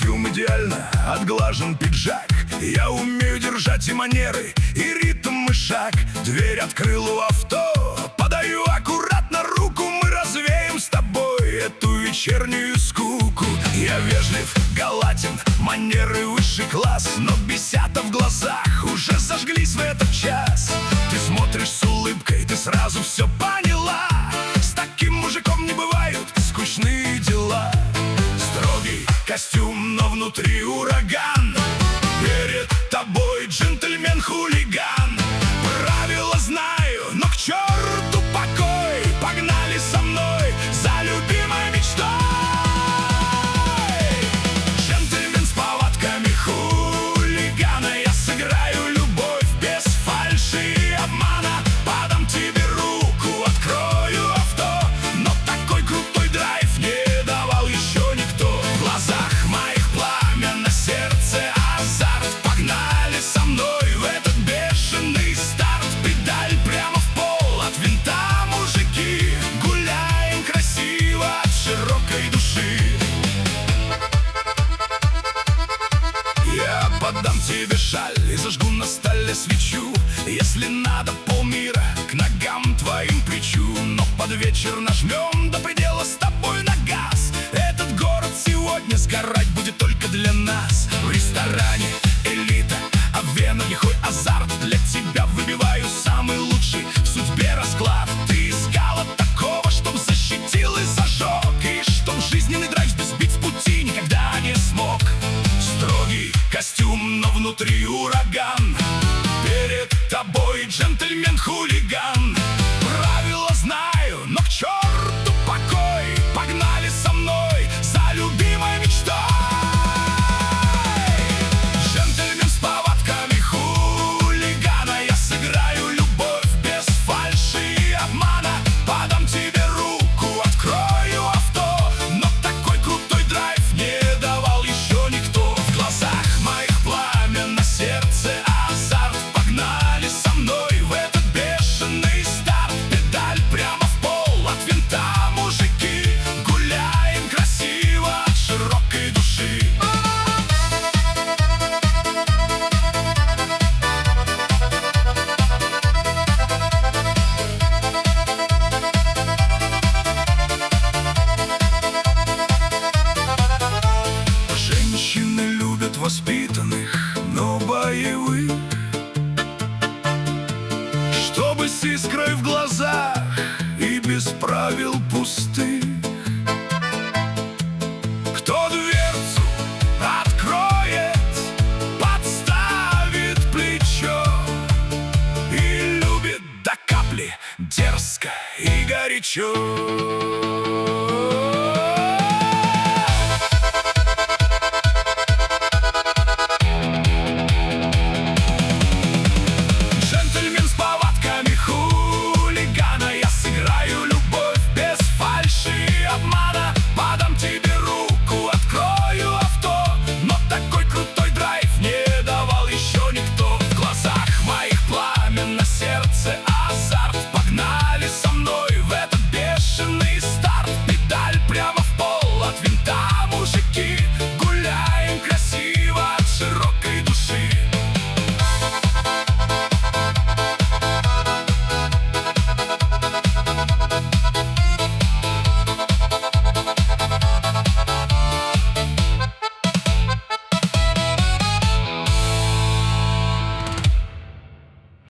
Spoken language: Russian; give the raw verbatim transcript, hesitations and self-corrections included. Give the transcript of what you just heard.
костюм идеально отглажен пиджак. Я умею держать и манеры, и ритм, и шаг. Дверь открыл у авто, подаю аккуратно руку. Мы развеем с тобой эту вечернюю скуку. Я вежлив, галантен, манеры высший класс, но бесята в глазах уже зажглись в этот час. Ты смотришь с улыбкой, ты сразу все поняла. С таким мужиком не бывают скучные дела. Строгий костюм, но внутри ураган. Перед тобой джентльмен-хулиган. Правила знаю, но к черту покой. Погнали со мной за любимой мечтой. Джентльмен с повадками хулигана. Я сыграю любовь без фальши и обмана. Подам тебе руку, открою авто, но такой крутой драйв не давал еще никто. В глазах моих пламя, на сердце азарт. Погнали со мной в этот бешеный старт. Педаль прямо в пол, от винта, мужики. Гуляем красиво от широкой души. Я подам тебе шаль и зажгу на столе свечу. Если надо, полмира к ногам твоим причу. Но под вечер нажмем до предела с тобой на газ. Этот город сегодня сгорать будет только для нас. В ресторане элита, а в венах лихой азарт. Для тебя выбиваю самый лучший в судьбе расклад. Ты искала такого, чтоб защитил и зажег, и чтоб жизненный драйв без сбить с пути никогда не смог. Строгий костюм, но внутри ураган. Перед тобой джентльмен-хулиган. Правила знаю, но к черту покой. Погнали со мной за любимой мечтой. Джентльмен с повадками хулигана. Я сыграю любовь без фальши и обмана. Подам тебе руку, открою авто, но такой крутой драйв не давал еще никто. В глазах моих пламя, на сердце азарт. Погнали со мной в этот бешеный старт. Педаль прямо в пол, от винта, мужики. Гуляем красиво от широкой души. Женщины любят воспитанных, но боевых, чтобы с искрой в глазах и без правил пустых. Кто дверцу откроет, подставит плечо и любит до капли, дерзко и горячо. Джентльмен с повадками хулигана. Я сыграю любовь без фальши и обмана. Подам тебе руку, открою авто, но такой крутой драйв не давал еще никто. В глазах моих пламя, на сердце азарт. Погнали со мной в этот бешеный старт. Педаль прямо в пол, от винта, мужики.